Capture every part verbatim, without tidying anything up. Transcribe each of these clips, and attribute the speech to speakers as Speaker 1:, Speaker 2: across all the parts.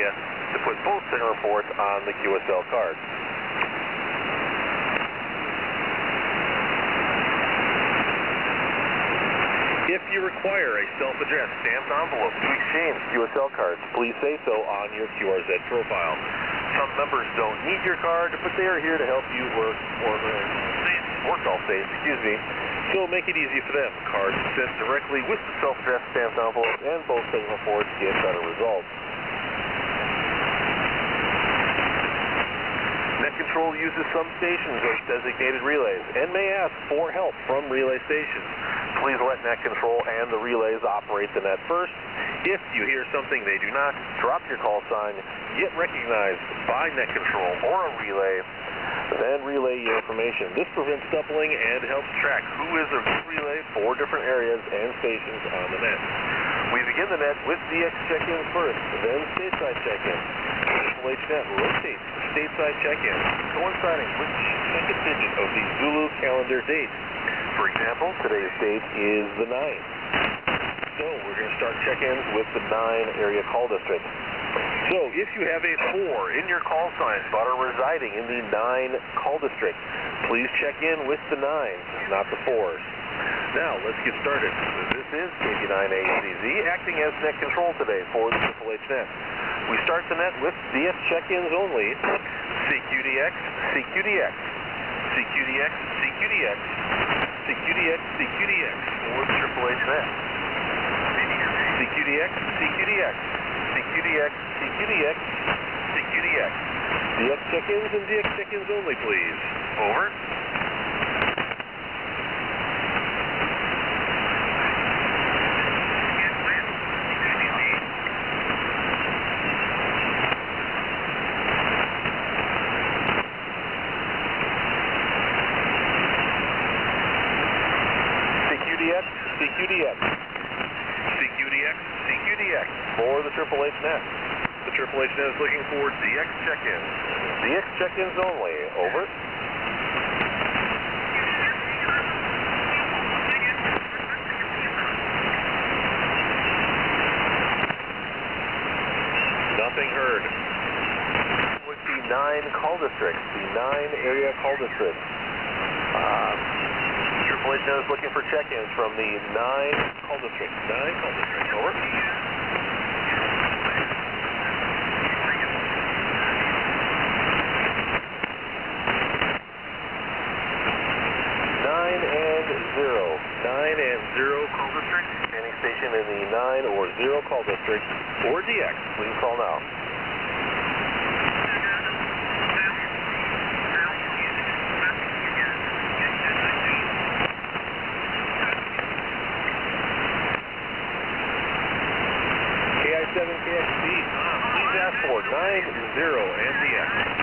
Speaker 1: idea to put both signal reports on the Q S L card. If you require a self-addressed stamped envelope to exchange Q S L cards, please say so on your Q R Z profile. Some members don't need your card, but they are here to help you work or work all safe, excuse me. So make it easy for them. Cards sent directly with the self-addressed stamped envelope and both signal reports get better results. NetControl uses some stations as designated relays and may ask for help from relay stations. Please let NetControl and the relays operate the net first. If you hear something they do not, drop your call sign, get recognized by NetControl or a relay, then relay your information. This prevents doubling and helps track who is a relay for different areas and stations on the net. We begin the net with D X check-ins first, then stateside check-in. Triple H Net rotates stateside check-in, coinciding with the second digit of the Zulu calendar date. For example, today's date is the ninth. So we're going to start check-ins with the nine area call district. So if you have a four in your call sign but are residing in the nine call district, please check in with the nines, not the fours. Now let's get started. This is K P nine A Z Z acting as net control today for the Triple H Net. We start the net with D X check-ins only. C Q D X, C Q D X, C Q D X, C Q D X, C Q D X, C Q D X for the Triple H Net. C Q D X, C Q D X, C Q D X, C Q D X, C Q D X. D X check-ins and D X check-ins only, please. Over. C Q D X, C Q D X, C Q D X for the Triple H Net. The Triple H Net is looking for D X check-ins. D X check-ins only. Over. Nothing heard. With the nine call districts, the nine area call districts. Uh, Triple H Net is looking for check-ins from the nine call districts. Nine call districts. Over. Nine and zero. Nine and zero call districts. Any station in the nine or zero call district or D X, please call now. seven K X B, please ask for nine zero and D X.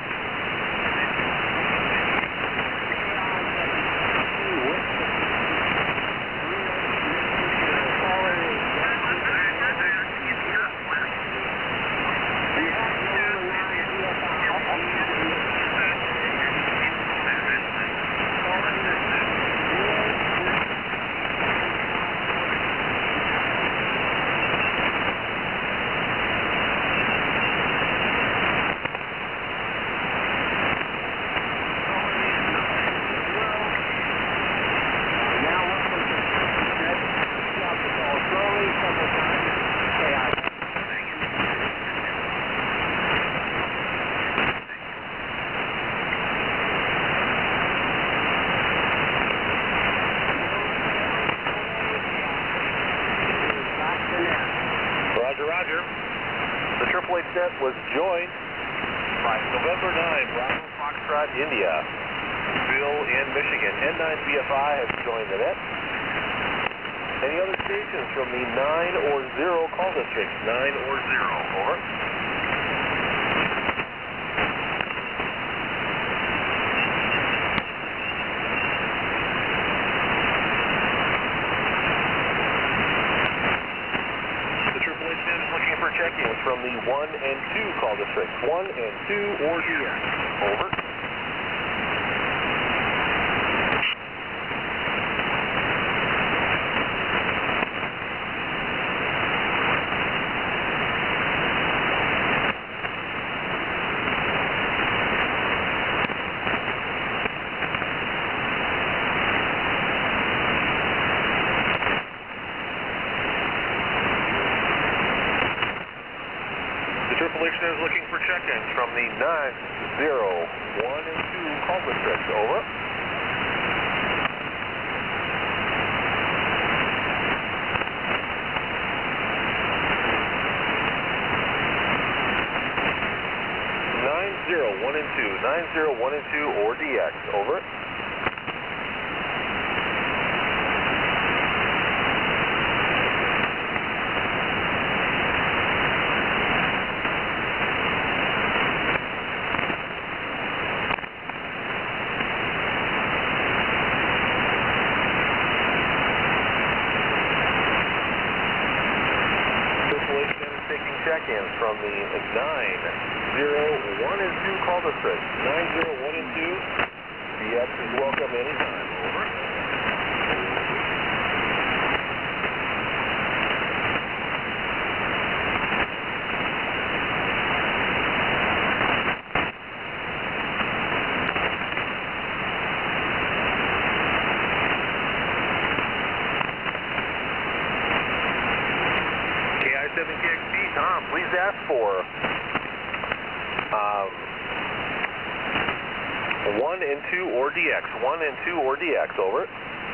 Speaker 1: Roger. The Triple H Net was joined by November ninth, Bravo Foxtrot, India. Bill in Michigan. N nine B F I has joined the net. Any other stations from the nine or zero call districts? nine or zero. Over. Check-ins from the one and two call districts. one and two or D X. Over. The Triple H is looking for check-ins from the nine zero one and two call districts. Over. nine zero one and two, nine zero one and two or D X. Over. Check-ins from the nine zero one and two call district. nine zero one and two. D X is welcome anytime. Over. seven K X P, Tom, please ask for um, one and two or D X. one and two or D X, over.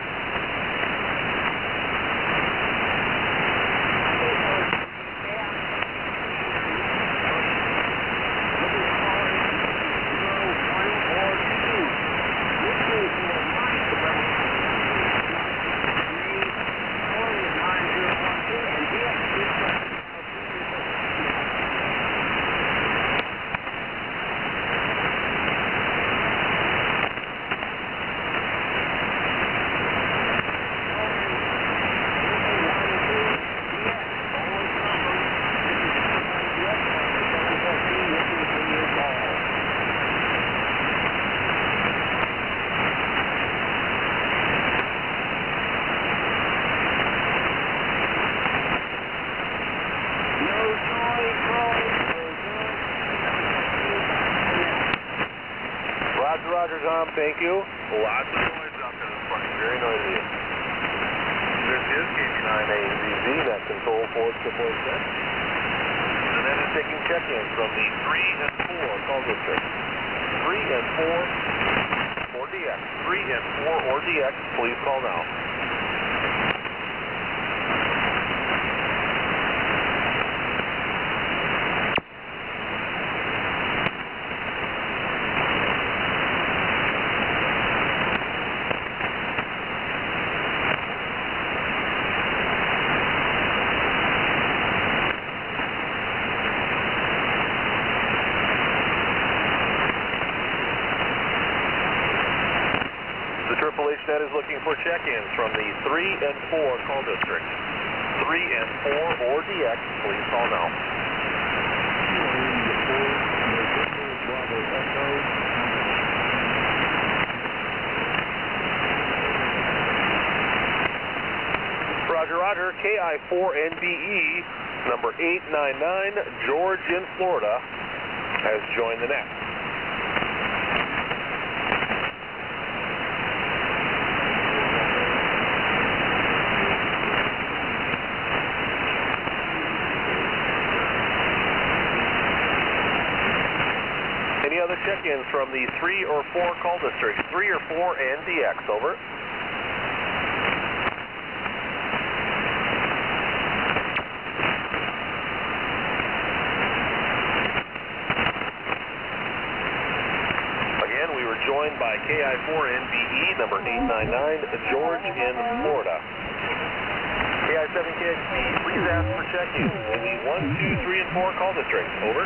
Speaker 1: Roger, Roger, Tom, thank you. Lots of noise out there this morning, very noisy. This is K B nine A Z Z, net control for Triple H. And then it's taking check-ins from the three and four call district. three and four or D X. three and four or D X, please call now. Triple H net is looking for check-ins from the three and four call district. three and four or D X, please call now. Roger, Roger, K I four N B E, number eight nine nine, George in Florida, has joined the net. Any other check-ins from the three or four call districts? three or four and D X, over. Again, we were joined by K I four N B E, number eight nine nine, George in Florida. K I seven K X P, please ask for check-ins in the one, two, three, and four call districts, over.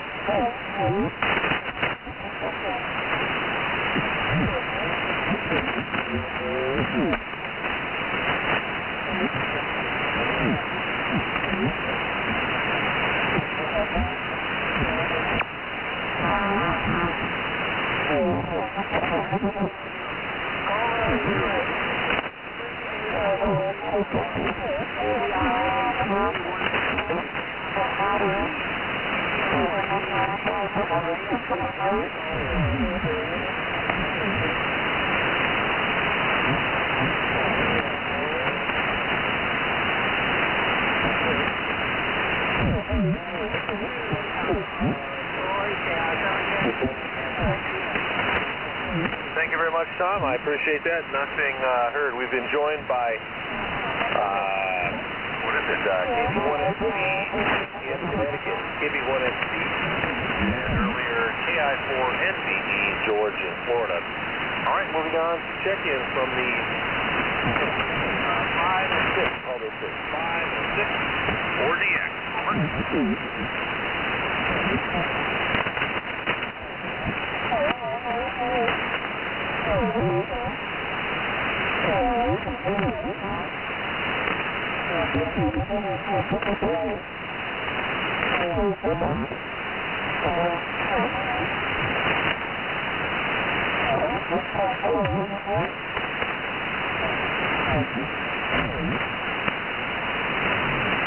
Speaker 1: Thank you. Thank you very much, Tom. I appreciate that. Nothing uh, heard. We've been joined by, uh, what is it, uh, K B one S C in Connecticut, K B one S C, and earlier K I four N V E, George in Florida. All right, moving on to check-in from the uh, five and six, call this six, five and six, four D X, over. Thank you.